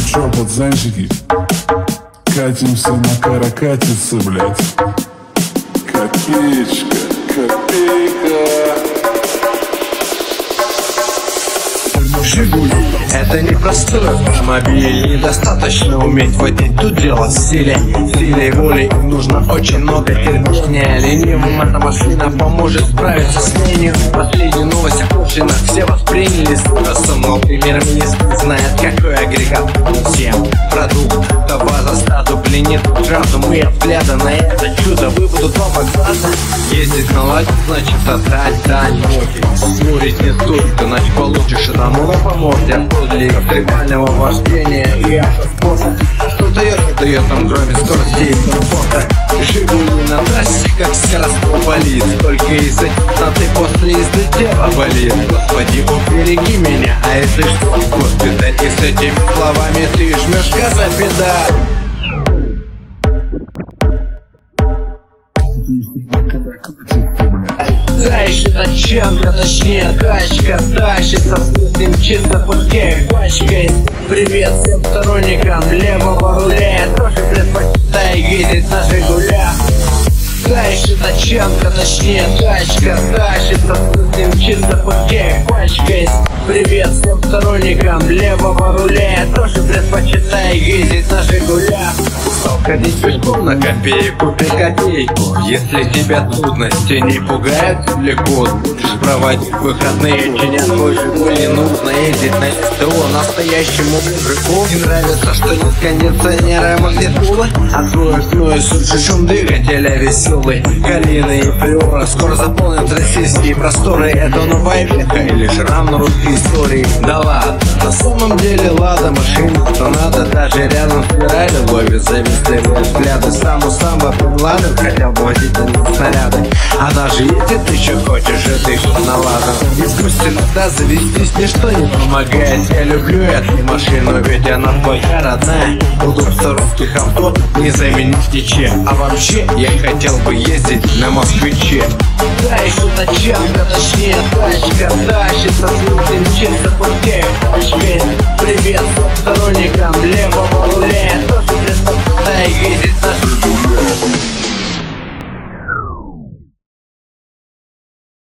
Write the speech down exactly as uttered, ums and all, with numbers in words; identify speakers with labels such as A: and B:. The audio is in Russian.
A: чё, пацанчики, катимся на каракатице, блядь. Копеечка, копейка.
B: Жигули — это непростой автомобиль. Недостаточно уметь водить, тут дело в стиле. Силе и воле им нужно очень много терпения. Ленивым эта машина поможет справиться с ленью. Последнюю новость опущена, все восприняли с ужасом. Но премьер-министр знает, какой агрегат всем. Продукт товара стату пленит разум и взгляда на это чудо выбудут оба глаза. Ездить на ладе значит отдать дань боги. Спорить не стоит, иначе получишь это много по морде. Для экстремального вождения и автоспорта. Что дает, дает нам кроме скорости и комфорта. Жигули на трассе, как скоростной болит. Только из-за темноты после езды тело болит. Господи, убереги меня, а если что, госпиталь. И с этими словами ты жмешь газа педаль. Дальше тачанка, точнее тачка тащится, спустим чисто путей пачкой. Привет всем сторонникам левого руля, я тоже предпочитаю ездить на Жигулях. Дальше тачанка, точнее тачка тащится, спустим чисто путей пачкой. Привет всем сторонникам левого руля, я тоже предпочитаю ездить на Жигулях. Устал ходить пешком на копейку, ты копейку. Если тебя трудности не пугают, легко будешь проводить выходные. Чинят твой Жигуль, не нужно ездить на СТО настоящему мужику. Не нравится, что нет кондиционера, магнитулы. Откроешь ну и слушай шум двигателя веселый. Калины и приоры скоро заполнят российские просторы. Это новая века или шрам на русской истории? Да ладно, на самом деле лада машина, что надо. Даже рядом с Феррари ловит завистливые взгляды. Сам у самого Бен Ладен хотел бы водить на них снаряды. А даже если ты еще хочешь, это еще наладан. Искусственно, да, завестись ничто не помогает. Я люблю эту машину, ведь она твоя родная. Удобство русских авто не заменить ничем. А вообще я хотел бы ездить на москвиче. Да, еще тачанка, точнее тачка тащится, слушаем чисто путей пачкой. Привет